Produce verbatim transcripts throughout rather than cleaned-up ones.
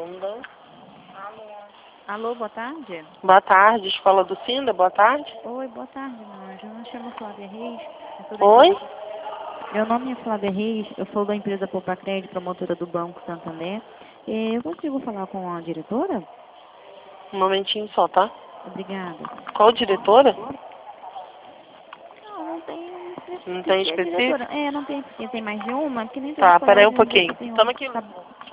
Sinda. Alô, boa tarde. Boa tarde, Escola do Sinda, boa tarde. Oi, boa tarde, meu anjo. Eu me chamo Flávia Reis. eu sou da Oi? empresa- Meu nome é Flávia Reis, eu sou da empresa Poupa Crédito, promotora do Banco Santander. Eh, Eu consigo falar com a diretora? Um momentinho só, tá? Obrigada. Qual diretora? Não, não tem Não tem porque a específico? diretora. É, não tem, porque tem mais de uma, porque nem todos Tá, os peraí um colégios pouquinho. têm Toma uma. aqui. Tá...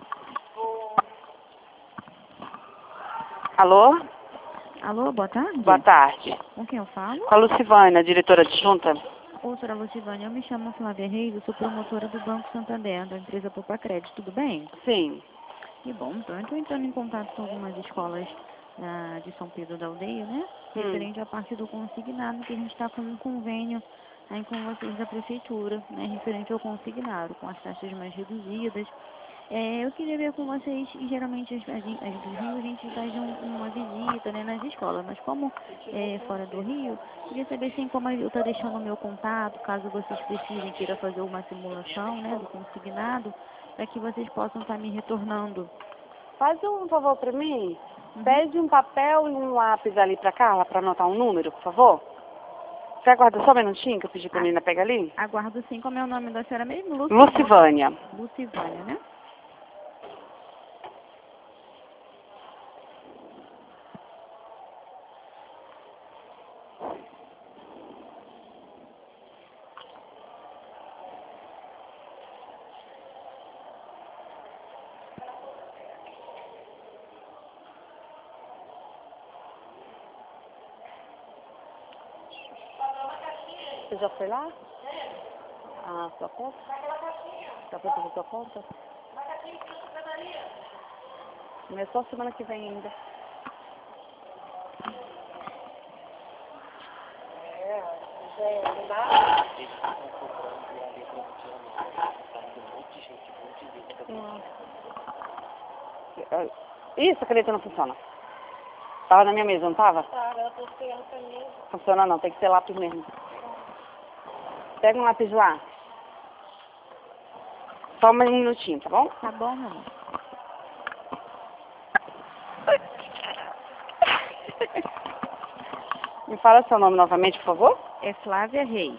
Alô? Alô, boa tarde. Boa tarde. Com quem eu falo? Com a Lucivânia, diretora adjunta? Ô, doutora Lucivânia, eu me chamo Flávia Reis, eu sou promotora do Banco Santander, da empresa Poupa Crédito, tudo bem? Sim. Que bom, então eu estou entrando em contato com algumas escolas ah, de São Pedro da Aldeia, né? Hum. Referente à parte do consignado, que a gente está com um convênio aí com vocês da prefeitura, né? Referente ao consignado, com as taxas mais reduzidas. É, eu queria ver com vocês, e geralmente as, as, as do Rio a gente faz um, uma visita, né, nas escolas, mas como é fora do Rio, queria saber assim, como eu estou deixando o meu contato, caso vocês precisem, queira fazer uma simulação, né, do consignado, para que vocês possam estar me retornando. Faz um favor pra mim. Uhum. Pede um papel e um lápis ali pra Carla pra anotar um número, por favor. Você aguarda só um minutinho que eu pedi pra Ah, menina pegar ali? Aguardo sim, como é o nome da senhora mesmo? Luci... Lucivânia. Lucivânia, né? Você já foi lá? Ah, sua conta? Tá pra fazer sua conta? Mas é só semana que vem ainda. Nossa. Isso, a caneta não funciona. Tava na minha mesa, não tava? Tá, eu tô pegando pra mim. Funciona não, tem que ser lápis mesmo. Pega um lápis lá. Só um minutinho, tá bom? Tá bom, meu amor. Me fala seu nome novamente, por favor. É Flávia Reis.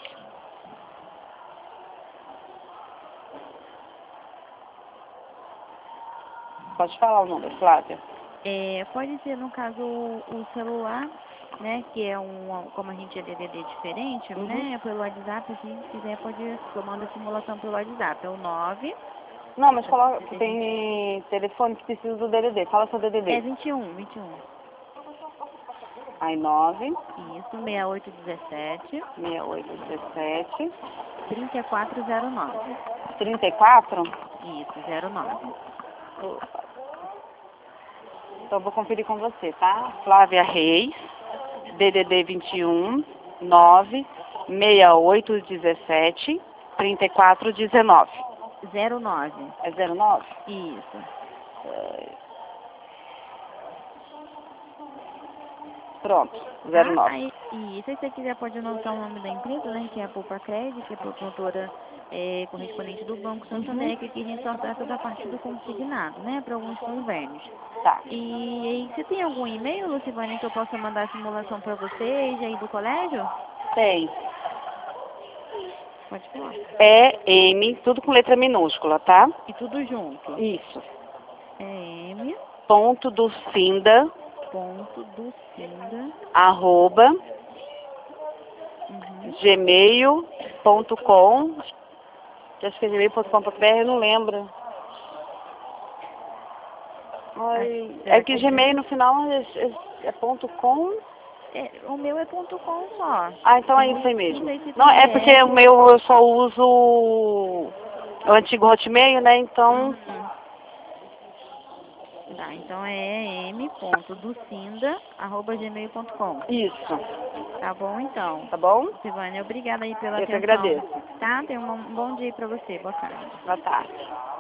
Pode falar o número, Flávia. É, pode ser, no caso, o, o celular, né, que é um, como a gente é D D D diferente, Uhum. né, pelo WhatsApp, se quiser pode, eu mando a simulação pelo WhatsApp, é o nove... Não, mas coloca que tem telefone que precisa do D D D. Fala seu D D D. É vinte e um, vinte e um. Aí nove, Isso, seis oito um sete, seis oito um sete, três quatro zero nove. trinta e quatro. Isso, zero nove. Então eu vou conferir com você, tá? Flávia Reis, D D D vinte e um, nove, seis oito um sete, trinta e quatro dezenove. zero nove. É zero nove? Isso. Pronto, Tá? zero nove. Aí, e se você quiser pode anotar o nome da empresa, né, que é a Poupa Crédito, que é a promotora é, correspondente do Banco Santander, Uhum. que aqui a gente só trata da parte do consignado, né, para alguns convênios. Tá. E, e você tem algum e-mail, Lucivânia, que eu possa mandar a simulação para vocês aí do colégio? Tem. Pode falar. P M, tudo com letra minúscula, tá? E tudo junto. Isso. É M, Ponto do Sinda, ponto, do Sinda, arroba, uhum. gmail ponto com. Acho que é gmail ponto com ponto b r, eu não lembro. Ai, será é que que é Gmail no final é, é, é ponto com. É, o meu é ponto com só. Ah, então é Eu isso aí mesmo. Não sei se Não, tem é porque B R. o meu eu só uso o antigo Hotmail, né? Então, Uhum. Tá, então é m.ducinda, arroba gmail ponto com. isso. Tá bom, então. Tá bom? Silvânia, obrigada aí pela Eu que atenção. agradeço. Tá? Tenha um bom dia pra você. Boa tarde. Boa tarde.